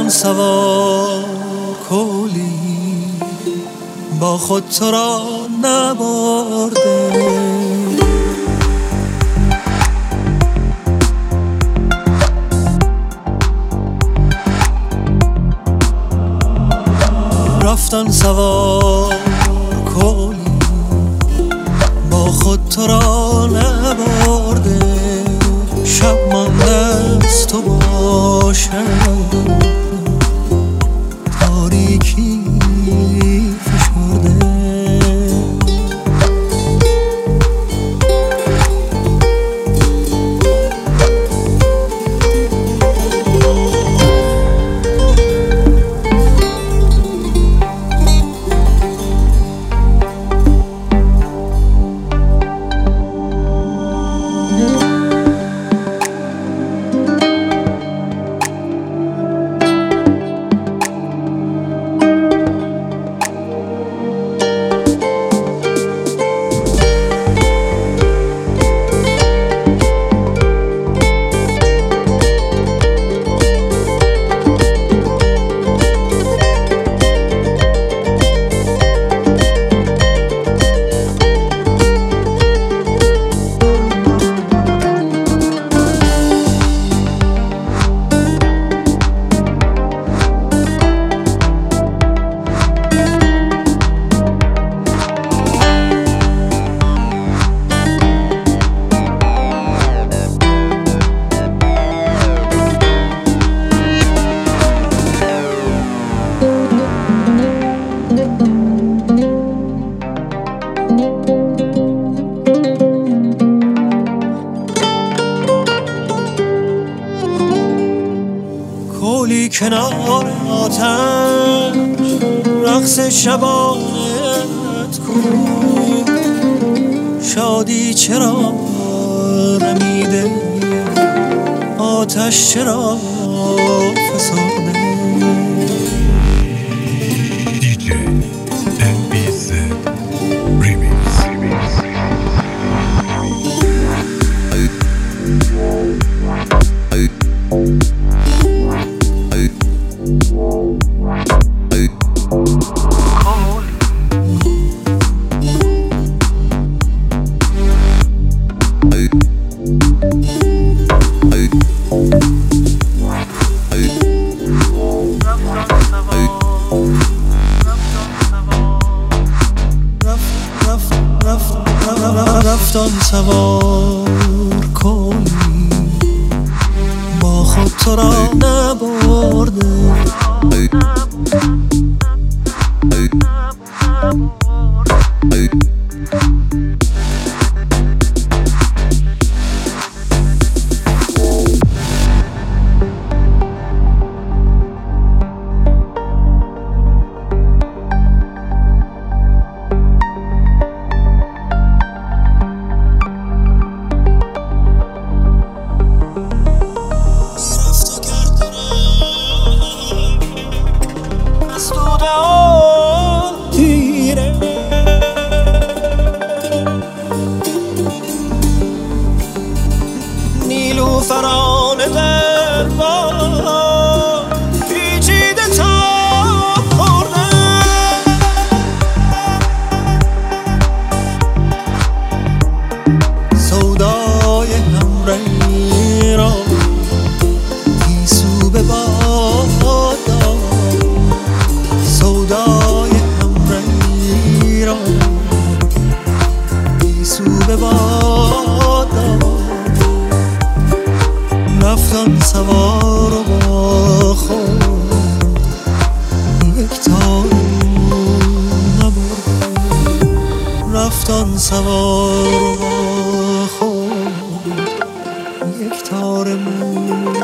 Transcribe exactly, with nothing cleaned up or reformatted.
رفتن سوار کولی با خود تو را نبرده، رفتن سوار کولی با خود تو را نبرده، شب مانده از تو باشد تاریکی فشرده، کولی کنار آتش رقص شبانت کن، شادی چرا رمیده آتش چرا فسرده. دی جی ام بی زد ریمیکس. رفتن سوار کولی با خود تو را نبرده، نیلوفران دربار پیچیده تا خورده، سودای همرنگی را گیسو به باد داد، سودای همرنگی را گیسو به باد داد. رفتن سوار و با خود یک تار نبرده، رفتن سوار و با خود یک تار